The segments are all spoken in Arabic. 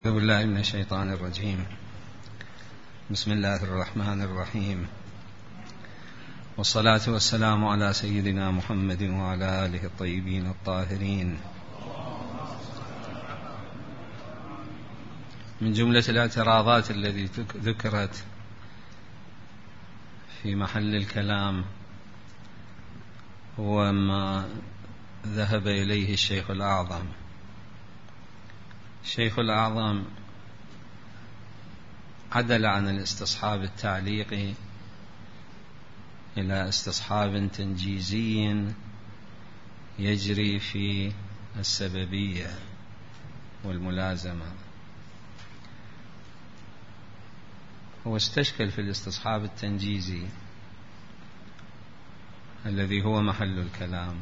أعوذ بالله من الشيطان الرجيم. بسم الله الرحمن الرحيم، والصلاة والسلام على سيدنا محمد وعلى آله الطيبين الطاهرين. من جملة الاعتراضات التي ذكرت في محل الكلام هو ما ذهب إليه الشيخ الأعظم. الشيخ الأعظم عدل عن الاستصحاب التعليقي إلى استصحاب تنجيزي يجري في السببية والملازمة. هو استشكل في الاستصحاب التنجيزي الذي هو محل الكلام،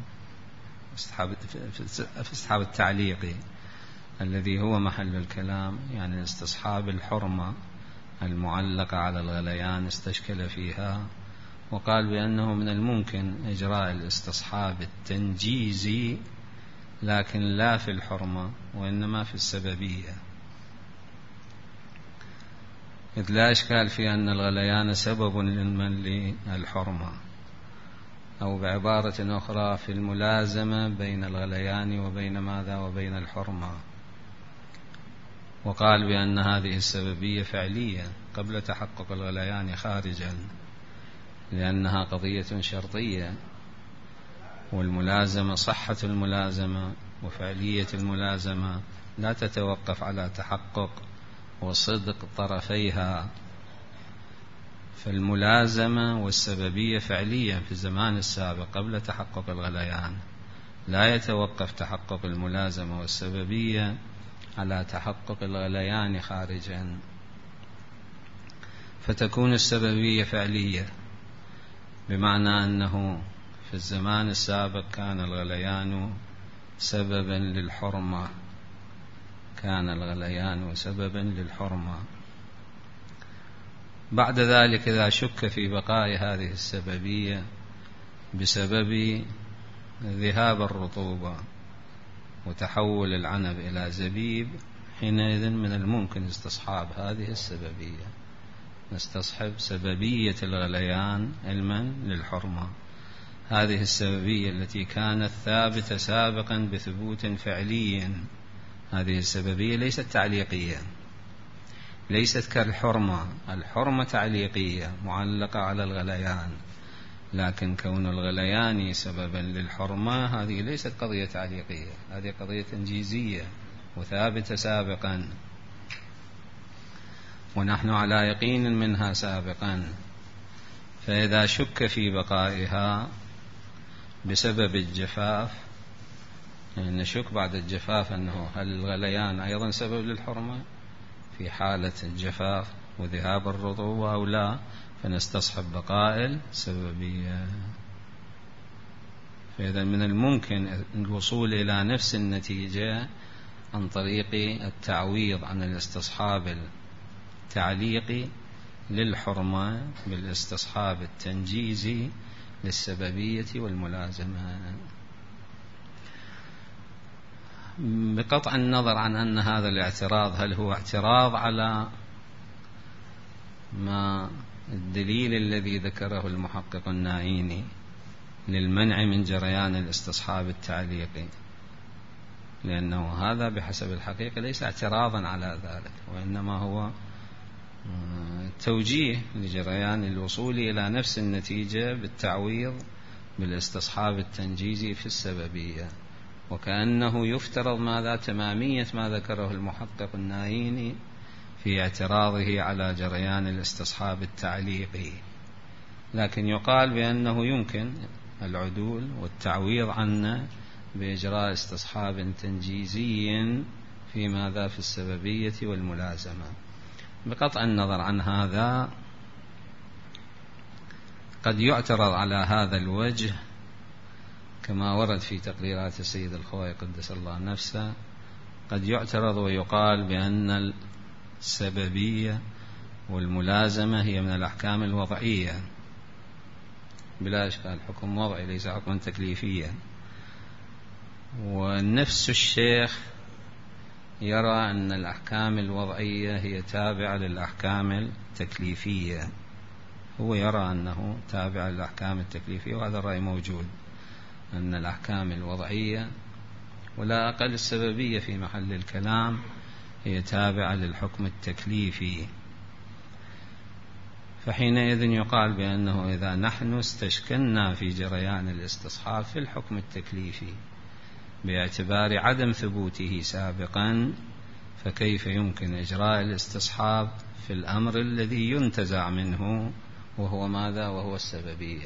في الاستصحاب التعليقي الذي هو محل الكلام، يعني استصحاب الحرمة المعلقة على الغليان، استشكل فيها وقال بأنه من الممكن إجراء الاستصحاب التنجيزي لكن لا في الحرمة وإنما في السببية، إذ لا إشكال في أن الغليان سبب للحرمة، أو بعبارة أخرى في الملازمة بين الغليان وبين ماذا وبين الحرمة. وقال بأن هذه السببية فعلية قبل تحقق الغليان خارجا، لأنها قضية شرطية، والملازمة صحة الملازمة وفعلية الملازمة لا تتوقف على تحقق وصدق طرفيها. فالملازمة والسببية فعلية في الزمان السابق قبل تحقق الغليان، لا يتوقف تحقق الملازمة والسببية على تحقق الغليان خارجا، فتكون السببية فعلية، بمعنى أنه في الزمان السابق كان الغليان سببا للحرمة، كان الغليان سببا للحرمة. بعد ذلك إذا شك في بقاء هذه السببية بسبب ذهاب الرطوبة وتحول العنب إلى زبيب، حينئذ من الممكن استصحاب هذه السببية، نستصحب سببية الغليان علما للحرمة، هذه السببية التي كانت ثابتة سابقا بثبوت فعلي. هذه السببية ليست تعليقية، ليست كالحرمة، الحرمة تعليقية معلقة على الغليان، لكن كون الغليان سببا للحرمة هذه ليست قضية تعليقية، هذه قضية تنجيزية وثابتة سابقا، ونحن على يقين منها سابقا. فإذا شك في بقائها بسبب الجفاف، يعني نشك بعد الجفاف أنه هل الغليان أيضا سبب للحرمة في حالة الجفاف وذهاب الرطوبة أو لا، فنستصحب بقاء السببية. فإذا من الممكن الوصول إلى نفس النتيجة عن طريق التعويض عن الاستصحاب التعليقي للحرمة بالاستصحاب التنجيزي للسببية والملازمة، بقطع النظر عن أن هذا الاعتراض هل هو اعتراض على ما الدليل الذي ذكره المحقق النائيني للمنع من جريان الاستصحاب التعليقي، لأنه هذا بحسب الحقيقة ليس اعتراضا على ذلك، وإنما هو توجيه لجريان الوصول إلى نفس النتيجة بالتعويض بالاستصحاب التنجيزي في السببية، وكأنه يفترض ماذا تمامية ما ذكره المحقق النائيني في اعتراضه على جريان الاستصحاب التعليقي. لكن يقال بأنه يمكن العدول والتعويض عنه بإجراء استصحاب تنجيزي في ماذا في السببية والملازمة. بقطع النظر عن هذا قد يعترض على هذا الوجه كما ورد في تقريرات السيد الخوئي قدس الله نفسه، قد يعترض ويقال بأن السببية والملازمة هي من الأحكام الوضعية بلا إشكال، حكم وضعي ليس حكما تكليفيا. ونفس الشيخ يرى أن الأحكام الوضعية هي تابعة للأحكام التكليفية، هو يرى أنه تابع للأحكام التكليفية، وهذا الرأي موجود، أن الأحكام الوضعية ولا أقل السببية في محل الكلام هي تابعة للحكم التكليفي. فحينئذ يقال بأنه إذا نحن استشكلنا في جريان الاستصحاب في الحكم التكليفي باعتبار عدم ثبوته سابقا، فكيف يمكن إجراء الاستصحاب في الأمر الذي ينتزع منه وهو ماذا؟ وهو السببية.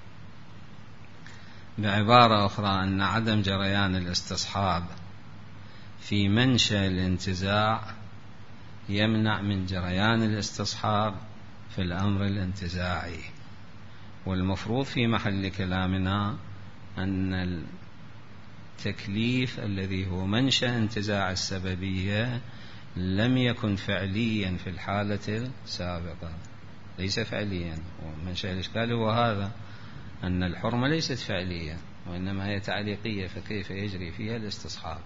بعبارة أخرى، أن عدم جريان الاستصحاب في منشأ الانتزاع يمنع من جريان الاستصحاب في الأمر الانتزاعي. والمفروض في محل كلامنا أن التكليف الذي هو منشأ انتزاع السببية لم يكن فعليا في الحالة السابقة، ليس فعليا. ومنشأ الإشكال هو هذا، أن الحرمة ليست فعلية وإنما هي تعليقية، فكيف يجري فيها الاستصحاب؟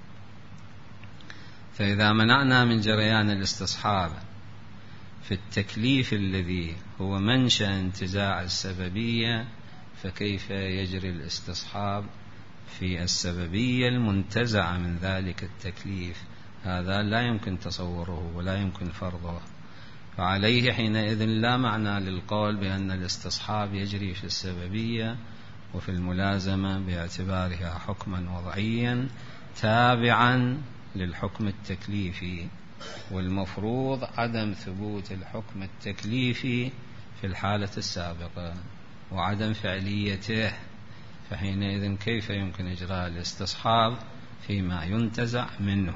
فإذا منعنا من جريان الاستصحاب في التكليف الذي هو منشأ انتزاع السببية، فكيف يجري الاستصحاب في السببية المنتزعة من ذلك التكليف؟ هذا لا يمكن تصوره ولا يمكن فرضه. فعليه حينئذ لا معنى للقول بأن الاستصحاب يجري في السببية وفي الملازمة باعتبارها حكما وضعيا تابعا للحكم التكليفي، والمفروض عدم ثبوت الحكم التكليفي في الحالة السابقة وعدم فعليته، فحينئذ كيف يمكن إجراء الاستصحاب فيما ينتزع منه؟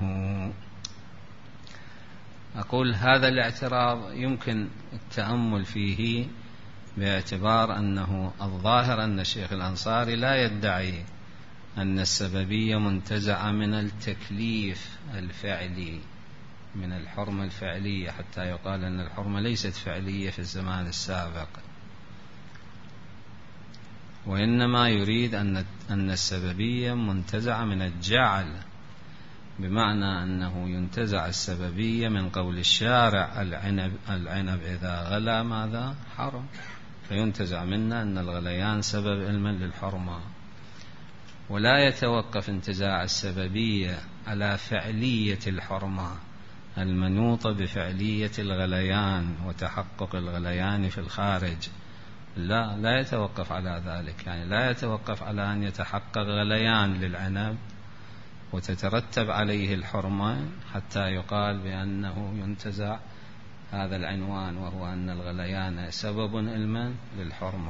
أقول هذا الاعتراض يمكن التأمل فيه باعتبار أنه الظاهر أن الشيخ الأنصاري لا يدعي أن السببية منتزعة من التكليف الفعلي، من الحرمة الفعلية، حتى يقال أن الحرمة ليست فعلية في الزمان السابق، وإنما يريد أن السببية منتزعة من الجعل، بمعنى أنه ينتزع السببية من قول الشارع العنب إذا غلى ماذا؟ حرم، فينتزع منا أن الغليان سبب علما للحرمة. ولا يتوقف انتزاع السببية على فعلية الحرمة المنوطة بفعلية الغليان وتحقق الغليان في الخارج، لا يتوقف على ذلك، يعني لا يتوقف على أن يتحقق غليان للعنب وتترتب عليه الحرمة حتى يقال بأنه ينتزع هذا العنوان، وهو أن الغليان سبب علما للحرمة.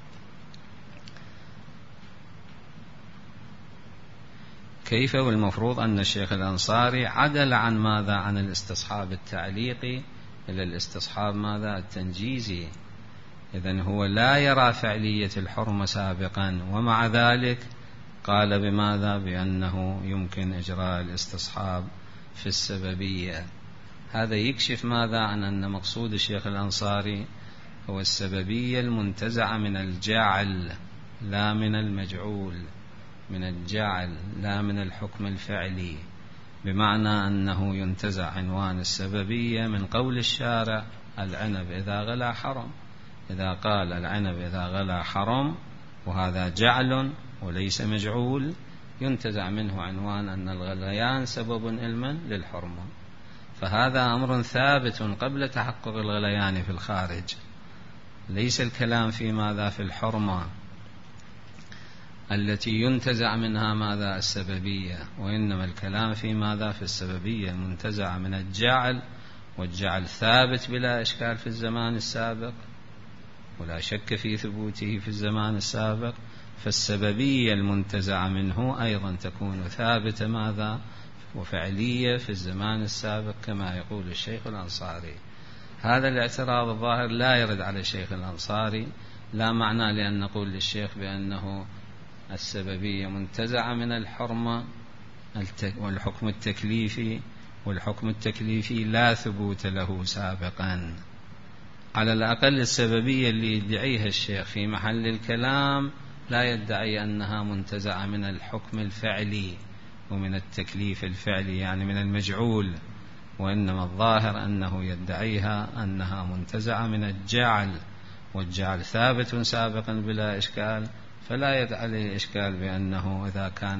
كيف؟ والمفروض أن الشيخ الأنصاري عدل عن ماذا؟ عن الاستصحاب التعليقي إلى الاستصحاب ماذا؟ التنجيزي. إذن هو لا يرى فعلية الحرمة سابقا، ومع ذلك قال بماذا؟ بأنه يمكن إجراء الاستصحاب في السببية. هذا يكشف ماذا؟ عن أن مقصود الشيخ الأنصاري هو السببية المنتزعة من الجعل لا من المجعول، من الجعل لا من الحكم الفعلي، بمعنى أنه ينتزع عنوان السببية من قول الشارع العنب إذا غلى حرم. إذا قال العنب إذا غلى حرم وهذا جعل وليس مجعول، ينتزع منه عنوان أن الغليان سبب علما للحرمة، فهذا أمر ثابت قبل تحقق الغليان في الخارج. ليس الكلام في ماذا؟ في الحرمة التي ينتزع منها ماذا؟ السببية، وإنما الكلام في ماذا؟ في السببية المنتزع من الجعل، والجعل ثابت بلا إشكال في الزمان السابق ولا شك في ثبوته في الزمان السابق، فالسببية المنتزع منه أيضا تكون ثابتة ماذا؟ وفعلية في الزمان السابق كما يقول الشيخ الأنصاري. هذا الاعتراض الظاهر لا يرد على الشيخ الأنصاري، لا معنى لأن نقول للشيخ بأنه السببية منتزعة من الحرمة والحكم التكليفي، والحكم التكليفي لا ثبوت له سابقا. على الأقل السببية اللي يدعيها الشيخ في محل الكلام لا يدعي أنها منتزعة من الحكم الفعلي، ومن التكليف الفعلي يعني من المجعول، وإنما الظاهر أنه يدعيها أنها منتزعة من الجعل، والجعل ثابت سابقا بلا إشكال، فلا يدع عليه إشكال بأنه إذا كان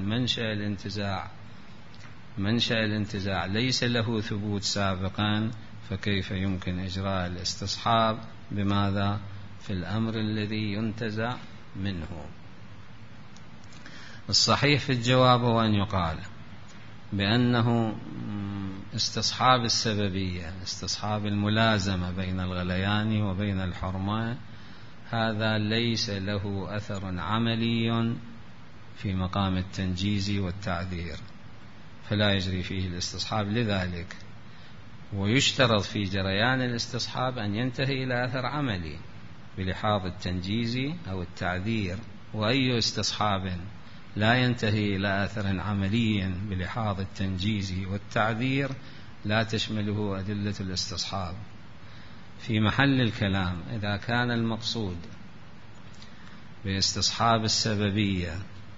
منشأ الانتزاع ليس له ثبوت سابقا، فكيف يمكن إجراء الاستصحاب بماذا؟ في الأمر الذي ينتزع منه. الصحيح في الجواب هو أن يقال بأنه استصحاب السببية، استصحاب الملازمة بين الغليان وبين الحرمة، هذا ليس له أثر عملي في مقام التنجيز والتعذير، فلا يجري فيه الاستصحاب لذلك. ويشترط في جريان الاستصحاب أن ينتهي إلى أثر عملي بلحاظ التنجيز أو التعذير، وأي استصحاب لا ينتهي إلى أثر عملي بلحاظ التنجيز والتعذير لا تشمله أدلة الاستصحاب. في محل الكلام إذا كان المقصود باستصحاب السببية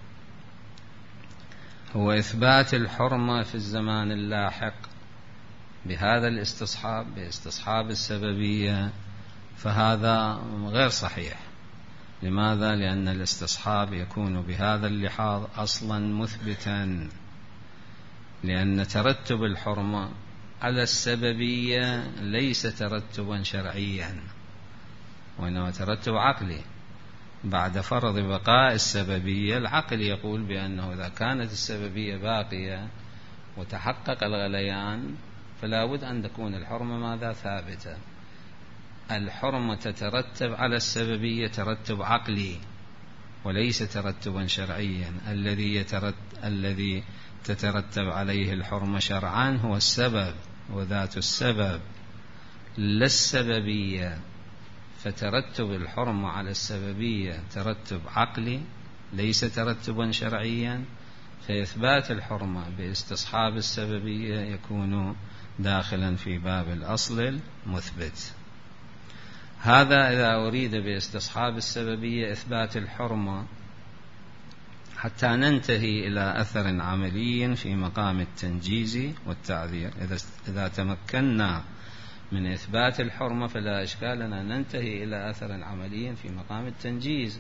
هو إثبات الحرمة في الزمان اللاحق بهذا الاستصحاب، باستصحاب السببية، فهذا غير صحيح. لماذا؟ لأن الاستصحاب يكون بهذا اللحاظ أصلا مثبتا، لأن ترتب الحرمة على السببية ليس ترتبا شرعيا، وإنما ترتب عقلي. بعد فرض بقاء السببية العقل يقول بأنه إذا كانت السببية باقية وتحقق الغليان فلا بد أن تكون الحرمة ماذا؟ ثابتة. الحرمة تترتب على السببية ترتب عقلي وليس ترتبا شرعيا. الذي تترتب عليه الحرمة شرعا هو السبب وذات السبب لا السببية، فترتب الحرمة على السببية ترتب عقلي ليس ترتبا شرعيا، فإثبات الحرمة باستصحاب السببية يكون داخلا في باب الأصل المثبت. هذا إذا أريد باستصحاب السببية إثبات الحرمة حتى ننتهي إلى أثر عملي في مقام التنجيز والتعذير. إذا تمكنا من إثبات الحرمة فلا إشكال لنا ننتهي إلى أثر عملي في مقام التنجيز،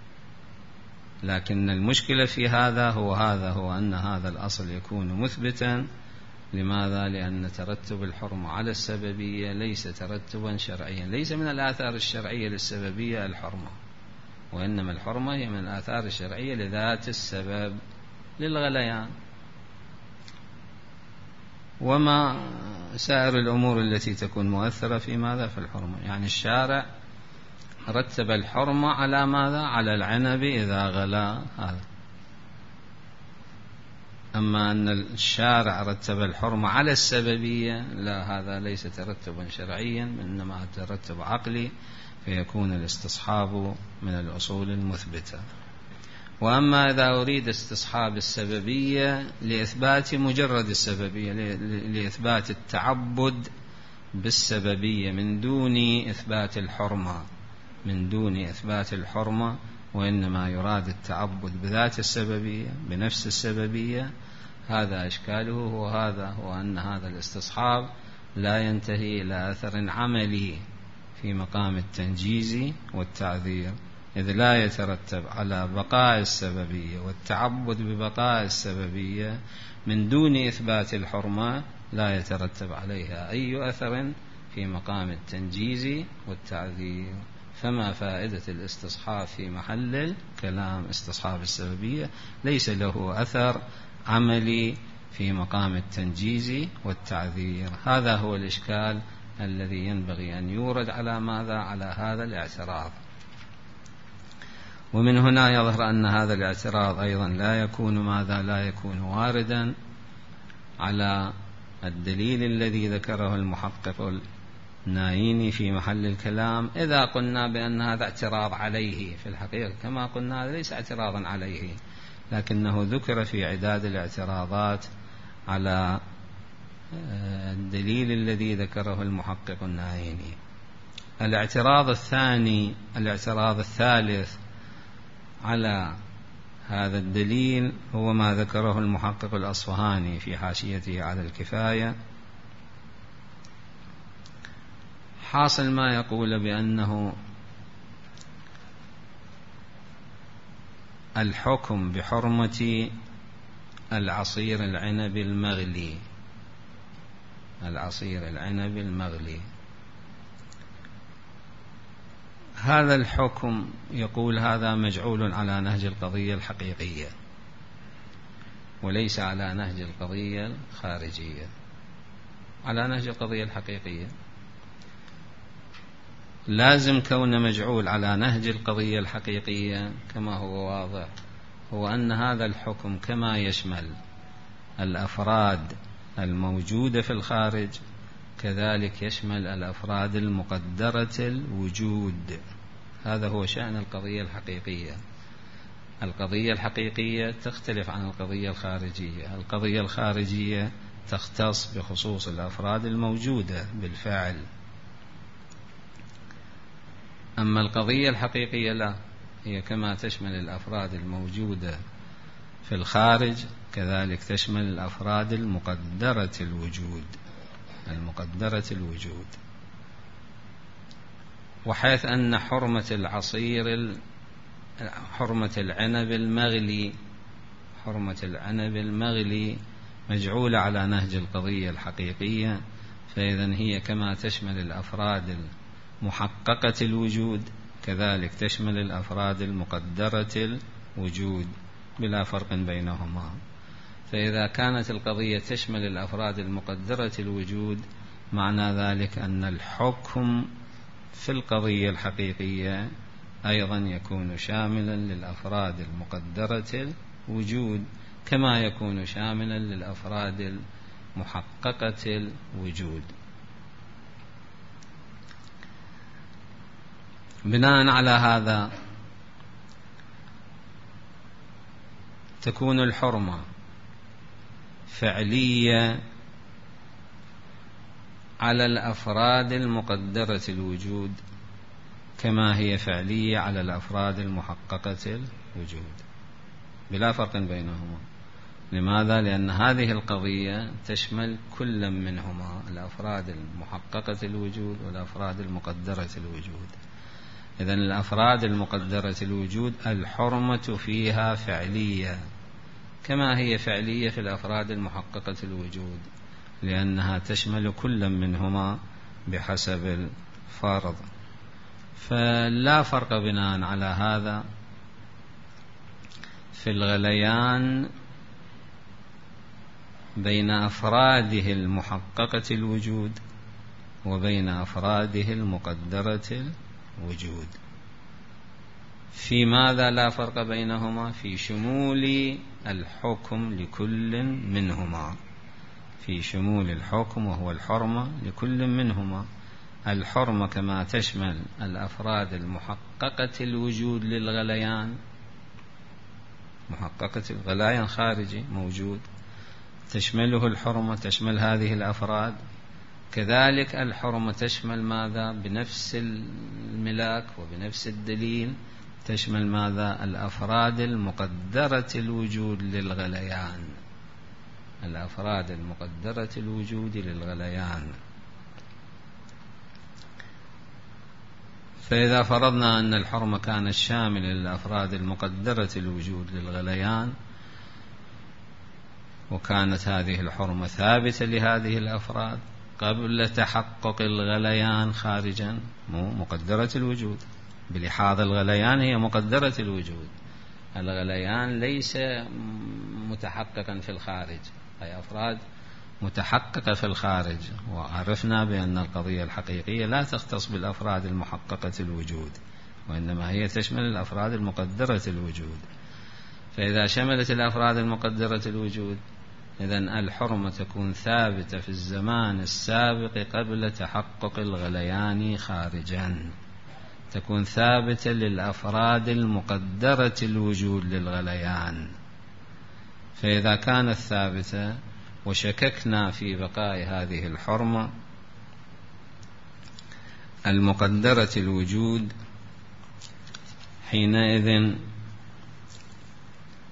لكن المشكلة في هذا هو أن هذا الأصل يكون مثبتا. لماذا؟ لأن ترتب الحرمة على السببية ليس ترتبا شرعيا، ليس من الآثار الشرعية للسببية الحرمة، وإنما الحرمة هي من الآثار الشرعية لذات السبب للغليان. وما سائر الأمور التي تكون مؤثرة في ماذا؟ في الحرمة. يعني الشارع رتب الحرمة على ماذا؟ على العنب إذا غلا هذا. أما أن الشارع رتب الحرمة على السببية لا، هذا ليس ترتبا شرعيا إنما ترتب عقلي، فيكون الاستصحاب من الأصول المثبتة. وأما إذا أريد استصحاب السببية لإثبات مجرد السببية، لإثبات التعبد بالسببية من دون إثبات الحرمة، وإنما يراد التعبد بذات السببية بنفس السببية، هذا إشكاله هو أن هذا الاستصحاب لا ينتهي إلى أثر عملي في مقام التنجيز والتعذير، إذ لا يترتب على بقاء السببية والتعبد ببقاء السببية من دون إثبات الحرمة لا يترتب عليها أي أثر في مقام التنجيز والتعذير. فما فائدة الاستصحاب في محل الكلام؟ استصحاب السببية ليس له أثر عملي في مقام التنجيز والتعذير. هذا هو الإشكال الذي ينبغي أن يورد على ماذا؟ على هذا الاعتراض. ومن هنا يظهر أن هذا الاعتراض أيضا لا يكون واردا على الدليل الذي ذكره المحقق النايني في محل الكلام. إذا قلنا بأن هذا اعتراض عليه، في الحقيقة كما قلنا هذا ليس اعتراضا عليه، لكنه ذكر في عداد الاعتراضات على الدليل الذي ذكره المحقق النايني. الاعتراض الثالث على هذا الدليل هو ما ذكره المحقق الأصفهاني في حاشيته على الكفاية. حاصل ما يقول بأنه الحكم بحرمة العصير العنب المغلي، العصير العنب المغلي، هذا الحكم يقول هذا مجعول على نهج القضية الحقيقية وليس على نهج القضية الخارجية، على نهج القضية الحقيقية. لازم كون مجعول على نهج القضية الحقيقية كما هو واضح هو أن هذا الحكم كما يشمل الأفراد الموجودة في الخارج كذلك يشمل الأفراد المقدرة الوجود. هذا هو شأن القضية الحقيقية. القضية الحقيقية تختلف عن القضية الخارجية. القضية الخارجية تختص بخصوص الأفراد الموجودة بالفعل، أما القضية الحقيقية لا، هي كما تشمل الأفراد الموجودة في الخارج كذلك تشمل الأفراد المقدرة الوجود، المقدرة الوجود. وحيث أن حرمة العصير، حرمة العنب المغلي، حرمة العنب المغلي مجعولة على نهج القضية الحقيقية، فإذن هي كما تشمل الأفراد المحققة الوجود كذلك تشمل الأفراد المقدرة الوجود بلا فرق بينهما. فإذا كانت القضية تشمل الأفراد المقدرة الوجود معنى ذلك أن الحكم في القضية الحقيقية أيضا يكون شاملا للأفراد المقدرة الوجود كما يكون شاملا للأفراد المحققة الوجود. بناء على هذا تكون الحرمة فعلية على الأفراد المقدرة الوجود كما هي فعلية على الأفراد المحققة الوجود بلا فرق بينهما. لماذا؟ لأن هذه القضية تشمل كل منهما، الأفراد المحققة الوجود والأفراد المقدرة الوجود. إذن الأفراد المقدرة الوجود الحرمة فيها فعلية كما هي فعلية في الأفراد المحققة الوجود، لأنها تشمل كل منهما بحسب الفرض. فلا فرق بناء على هذا في الغليان بين أفراده المحققة الوجود وبين أفراده المقدرة الوجود. في ماذا لا فرق بينهما؟ في شمول الحكم لكل منهما، في شمول الحكم وهو الحرمة لكل منهما. الحرمة كما تشمل الأفراد المحققة الوجود للغليان، محققة الغليان خارجي موجود تشمله الحرمة، تشمل هذه الأفراد. كذلك الحرمة تشمل ماذا؟ بنفس الملاك وبنفس الدليل تشمل ماذا؟ الأفراد المقدرة الوجود للغليان، الأفراد المقدرة الوجود للغليان. فإذا فرضنا أن الحرمة كانت شاملة للأفراد المقدرة الوجود للغليان وكانت هذه الحرمة ثابتة لهذه الأفراد قبل تحقق الغليان خارجا مقدرة الوجود، بلحاظ الغليان هي مقدرة الوجود، الغليان ليس متحققا في الخارج، أي أفراد متحققة في الخارج. وعرفنا بأن القضية الحقيقية لا تختص بالأفراد المحققة الوجود وإنما هي تشمل الأفراد المقدرة الوجود. فإذا شملت الأفراد المقدرة الوجود إذن الحرمة تكون ثابتة في الزمان السابق قبل تحقق الغليان خارجا، تكون ثابتة للأفراد المقدرة الوجود للغليان. فإذا كانت ثابتة وشككنا في بقاء هذه الحرمة المقدرة الوجود حينئذ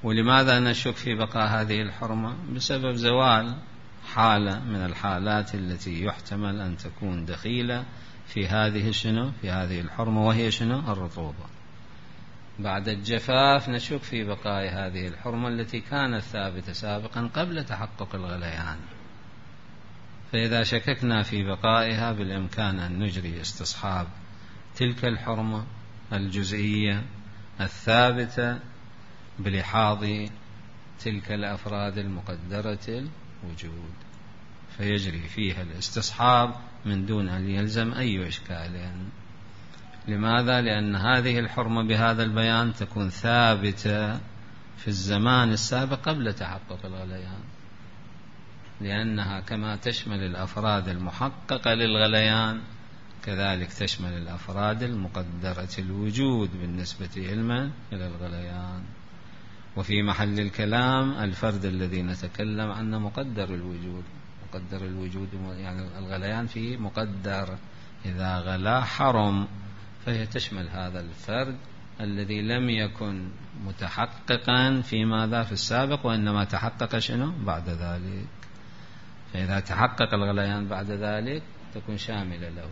ولماذا نشك في بقاء هذه الحرمة؟ بسبب زوال حالة من الحالات التي يحتمل أن تكون دخيلة في هذه في هذه الحرمة، وهي الرطوبة. بعد الجفاف نشك في بقاء هذه الحرمة التي كانت ثابتة سابقا قبل تحقق الغليان. فإذا شككنا في بقائها بالإمكان أن نجري استصحاب تلك الحرمة الجزئية الثابتة بلحاظ تلك الأفراد المقدرة الوجود، فيجري فيها الاستصحاب من دون أن يلزم أي إشكال. لماذا؟ لأن هذه الحرمة بهذا البيان تكون ثابتة في الزمان السابق قبل تحقق الغليان، لأنها كما تشمل الأفراد المحققة للغليان كذلك تشمل الأفراد المقدرة الوجود بالنسبة إلى الغليان. وفي محل الكلام الفرد الذي نتكلم عنه مقدر الوجود. مقدر الوجود يعني الغليان فيه مقدر، إذا غلا حرم، فهي تشمل هذا الفرد الذي لم يكن متحققا في ماذا في السابق، وإنما تحقق بعد ذلك. فإذا تحقق الغليان بعد ذلك تكون شاملة له.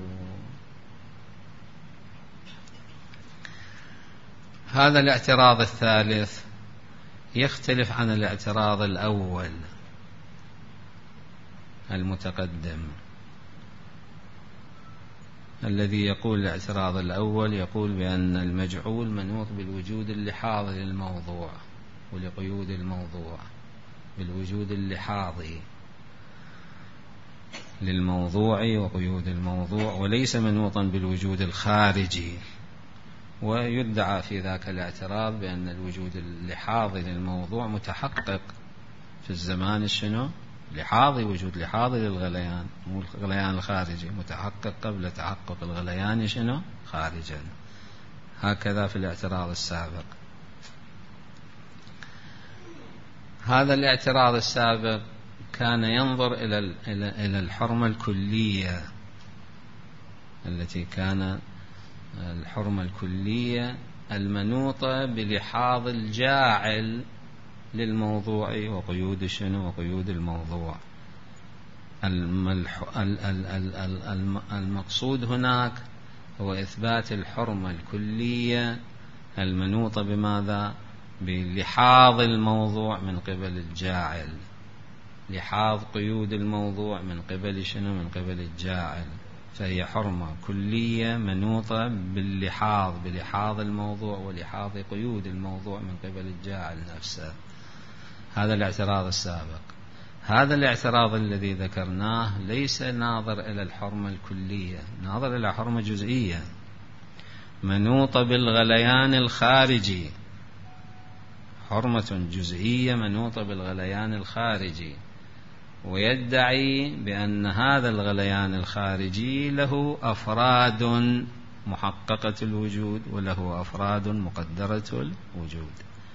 هذا الاعتراض الثالث يختلف عن الاعتراض الأول المتقدم، الذي يقول الاعتراض الأول يقول بأن المجعول منوط بالوجود اللحاظي للموضوع ولقيود الموضوع، بالوجود اللحاظي للموضوع وقيود الموضوع، وليس منوطا بالوجود الخارجي. ويدعى في ذاك الاعتراض بأن الوجود اللحاظي للموضوع متحقق في الزمان لحاظي، وجود لحاظي للغليان، مو الغليان الخارجي، متحقق قبل تحقق الغليان خارجا. هكذا في الاعتراض السابق. هذا الاعتراض السابق كان ينظر إلى الحرمة الكلية، التي كان الحرمة الكلية المنوطة بلحاظ الجاعل للموضوع وقيود وقيود الموضوع. المقصود هناك هو إثبات الحرمة الكلية المنوطة بماذا؟ بلحاظ الموضوع من قبل الجاعل، لحاظ قيود الموضوع من قبل من قبل الجاعل. فهي حرمة كلية منوطة بلحاظ الموضوع ولحاظ قيود الموضوع من قبل الجاعل نفسه. هذا الاعتراض السابق. هذا الاعتراض الذي ذكرناه ليس ناظر إلى الحرمة الكلية، ناظر إلى حرمة جزئية منوطة بالغليان الخارجي، حرمة جزئية منوطة بالغليان الخارجي. ويدعي بأن هذا الغليان الخارجي له أفراد محققة الوجود وله أفراد مقدرة الوجود،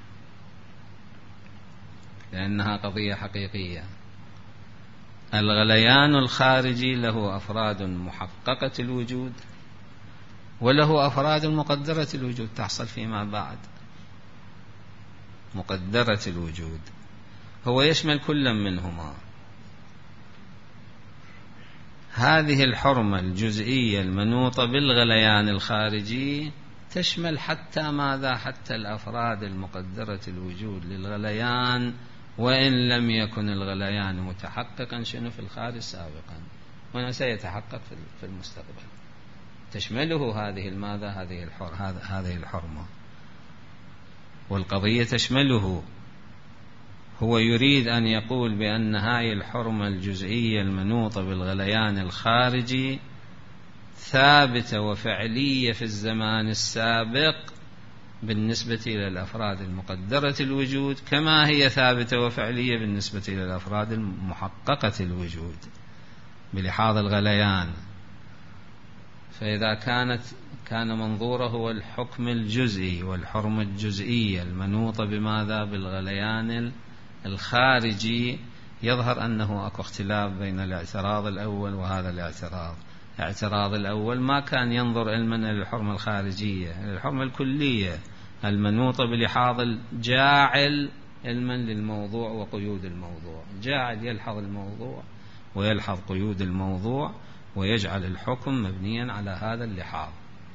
لأنها قضية حقيقية. الغليان الخارجي له أفراد محققة الوجود وله أفراد مقدرة الوجود تحصل فيما بعد. مقدرة الوجود هو يشمل كل منهما. هذه الحرمة الجزئية المنوطة بالغليان الخارجي تشمل حتى ماذا؟ حتى الأفراد المقدرة الوجود للغليان، وإن لم يكن الغليان متحققا في الخارج سابقا، وأنه سيتحقق في المستقبل. تشمله هذه هذه الحرمة، والقضية تشمله. هو يريد أن يقول بأن هذه الحرمة الجزئية المنوطة بالغليان الخارجي ثابتة وفعلية في الزمان السابق بالنسبة إلى الأفراد المقدرة الوجود، كما هي ثابتة وفعلية بالنسبة إلى الأفراد المحققة الوجود بلحاظ الغليان. فإذا كان منظوره هو الحكم الجزئي والحرمة الجزئية المنوطة بماذا؟ بالغليان الخارجي، يظهر أنه أكو اختلاف بين الاعتراض الأول وهذا الاعتراض. الاعتراض الأول ما كان ينظر علما إلى الحرمة الخارجية، إلى الحرمة الكلية المنوطة بلحاظ الجاعل علما للموضوع وقيود الموضوع، جاعل يلحظ الموضوع ويلحظ قيود الموضوع ويجعل الحكم مبنيا على هذا اللحاظ.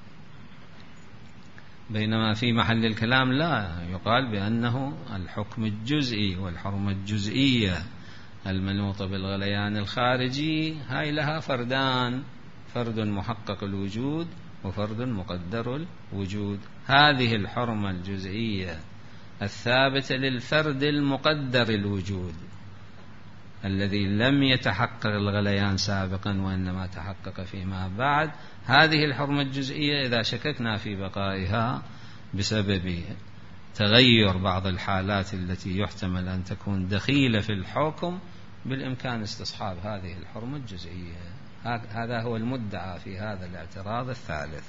بينما في محل الكلام لا، يقال بأنه الحكم الجزئي والحرمة الجزئية المنوطة بالغليان الخارجي هاي لها فردان، فرد محقق الوجود وفرد مقدر الوجود. هذه الحرمة الجزئية الثابتة للفرد المقدر الوجود الذي لم يتحقق الغليان سابقا وإنما تحقق فيما بعد، هذه الحرمة الجزئية إذا شككنا في بقائها بسبب تغير بعض الحالات التي يحتمل أن تكون دخيلة في الحكم، بالإمكان استصحاب هذه الحرمة الجزئية. هذا هو المدعى في هذا الاعتراض الثالث.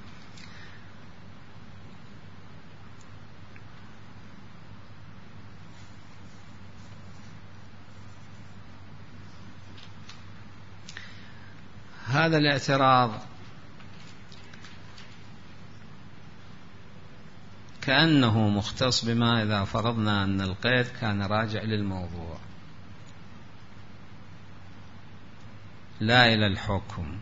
هذا الاعتراض كأنه مختص بما إذا فرضنا أن القيد كان راجع للموضوع لا إلى الحكم،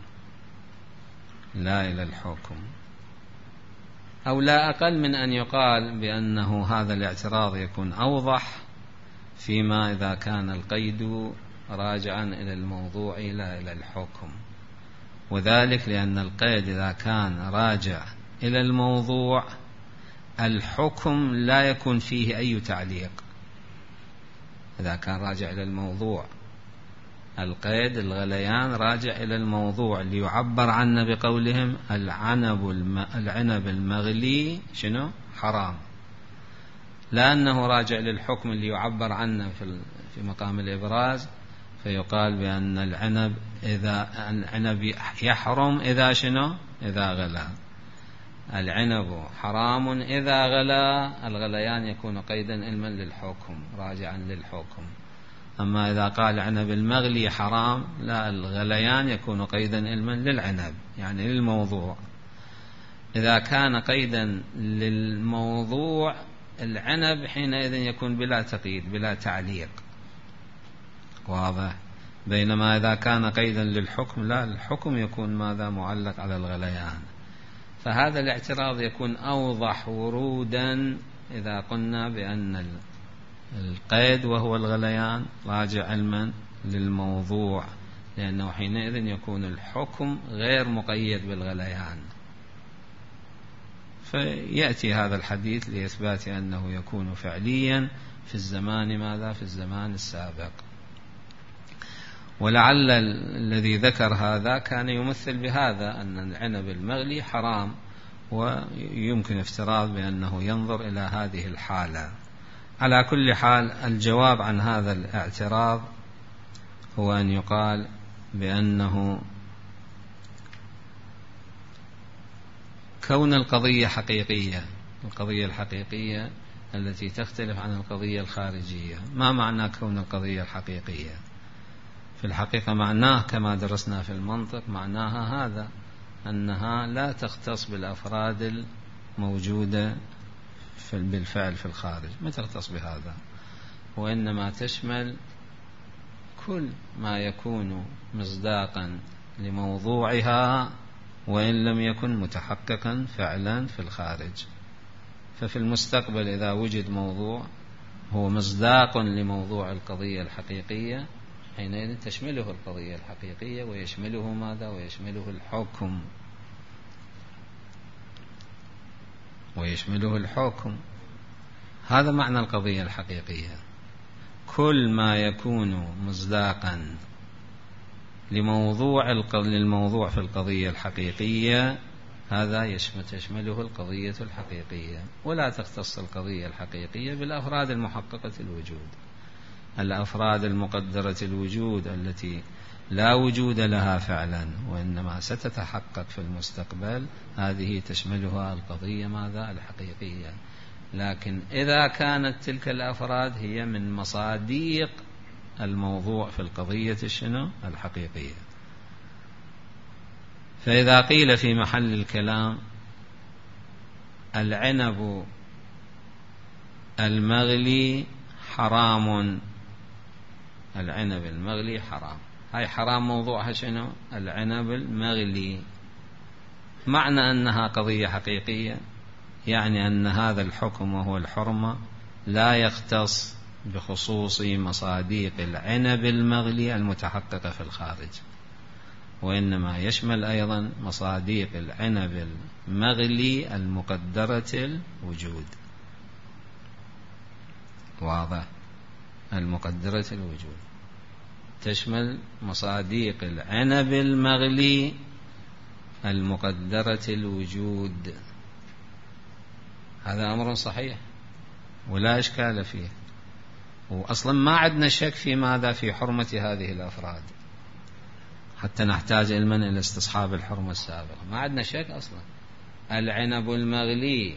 أو لا أقل من أن يقال بأنه هذا الاعتراض يكون أوضح فيما إذا كان القيد راجعا إلى الموضوع لا إلى الحكم، وذلك لأن القيد إذا كان راجع إلى الموضوع الحكم لا يكون فيه أي تعليق. إذا كان راجع إلى الموضوع القيد الغليان راجع إلى الموضوع اللي يعبر عنه بقولهم العنب المغلي شنو حرام، لأنه راجع للحكم اللي يعبر عنه في مقام الإبراز، فيقال بأن العنب يحرم إذا شنو إذا غلا، العنب حرام إذا غلا، الغليان يكون قيدا علما للحكم راجعا للحكم. أما إذا قال عنب المغلي حرام لا، الغليان يكون قيدا علما للعنب يعني للموضوع. إذا كان قيدا للموضوع العنب حينئذ يكون بلا تقييد بلا تعليق، واضح. بينما إذا كان قيدا للحكم لا، الحكم يكون ماذا معلق على الغليان. فهذا الاعتراض يكون أوضح ورودا إذا قلنا بأن القيد وهو الغليان راجع علما للموضوع، لأنه حينئذ يكون الحكم غير مقيد بالغليان. فيأتي هذا الحديث لإثبات أنه يكون فعليا في الزمان ماذا في الزمان السابق. ولعل الذي ذكر هذا كان يمثل بهذا أن العنب المغلي حرام، ويمكن افتراض بأنه ينظر إلى هذه الحالة. على كل حال الجواب عن هذا الاعتراض هو أن يقال بأنه كون القضية حقيقية، القضية الحقيقية التي تختلف عن القضية الخارجية. ما معنى كون القضية الحقيقية؟ في الحقيقة معناه كما درسنا في المنطق معناها هذا، أنها لا تختص بالأفراد الموجودة بالفعل في الخارج، ما تختص بهذا، وإنما تشمل كل ما يكون مصداقا لموضوعها وإن لم يكن متحققا فعلا في الخارج. ففي المستقبل إذا وجد موضوع هو مصداق لموضوع القضية الحقيقية حينئذ تشمله القضية الحقيقية ويشمله ماذا؟ ويشمله الحكم، ويشمله الحكم. هذا معنى القضية الحقيقية، كل ما يكون مصداقا للموضوع في القضية الحقيقية هذا تشمله القضية الحقيقية، ولا تختص القضية الحقيقية بالأفراد المحققة الوجود. الأفراد المقدرة الوجود التي لا وجود لها فعلا وإنما ستتحقق في المستقبل هذه تشملها القضية ماذا؟ الحقيقية. لكن إذا كانت تلك الأفراد هي من مصاديق الموضوع في القضية الحقيقية. فإذا قيل في محل الكلام العنب المغلي حرام، العنب المغلي حرام. هاي حرام موضوعها شنو؟ العنب المغلي. معنى أنها قضية حقيقية يعني أن هذا الحكم وهو الحرمة لا يختص بخصوص مصاديق العنب المغلي المتحققة في الخارج، وإنما يشمل أيضا مصاديق العنب المغلي المقدرة الوجود. واضح؟ المقدرة الوجود تشمل مصاديق العنب المغلي المقدرة الوجود. هذا أمر صحيح ولا إشكال فيه، وأصلا ما عندنا شك في ماذا؟ في حرمة هذه الأفراد، حتى نحتاج علما إلى استصحاب الحرمة السابقة. ما عندنا شك أصلا. العنب المغلي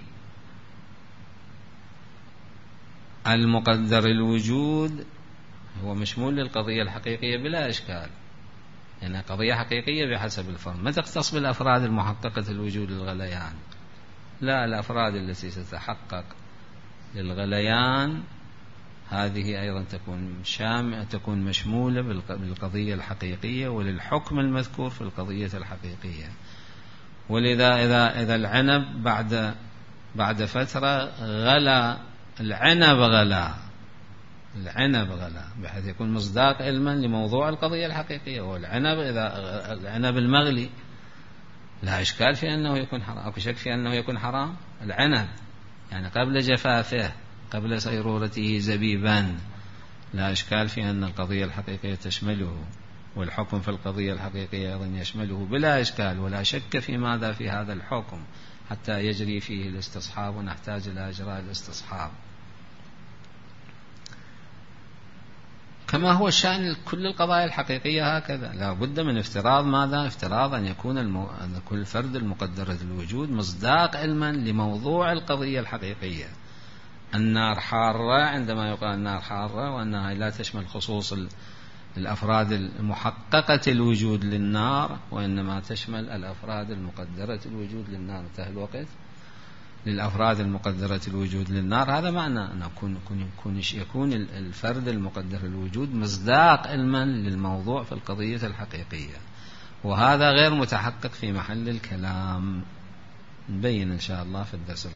المقدر الوجود هو مشمول للقضية الحقيقية بلا إشكال، يعني قضية حقيقية بحسب الفرد، ما تختص بالأفراد المحققة الوجود للغليان. لا، الأفراد التي تتحقق للغليان هذه أيضا تكون مشمولة بالقضية الحقيقية وللحكم المذكور في القضية الحقيقية. ولذا إذا العنب بعد فترة غلا، العنب غلا بحيث يكون مصداق علما لموضوع القضية الحقيقية. والعنب إذا العنب المغلي لا إشكال في أنه يكون حرام، أو شك في أنه يكون حرام. العنب يعني قبل جفافه، قبل صيرورته زبيبا، لا إشكال في أن القضية الحقيقية تشمله، والحكم في القضية الحقيقية أيضا يشمله بلا إشكال، ولا شك في ماذا؟ في هذا الحكم، حتى يجري فيه الاستصحاب ونحتاج إلى إجراء الاستصحاب. كما هو الشأن كل القضايا الحقيقية هكذا، لا بد من افتراض ماذا؟ افتراض أن يكون كل فرد المقدرة الوجود مصداق علما لموضوع القضية الحقيقية. النار حارة، عندما يقال النار حارة وأنها لا تشمل خصوص الأفراد المحققة الوجود للنار، وإنما تشمل الأفراد المقدرة الوجود للنار. انتهى الوقت. للأفراد المقدرة الوجود للنار، هذا معنى أن يكون الفرد المقدر الوجود مصداق علما للموضوع في القضية الحقيقية، وهذا غير متحقق في محل الكلام. نبين إن شاء الله في الدرس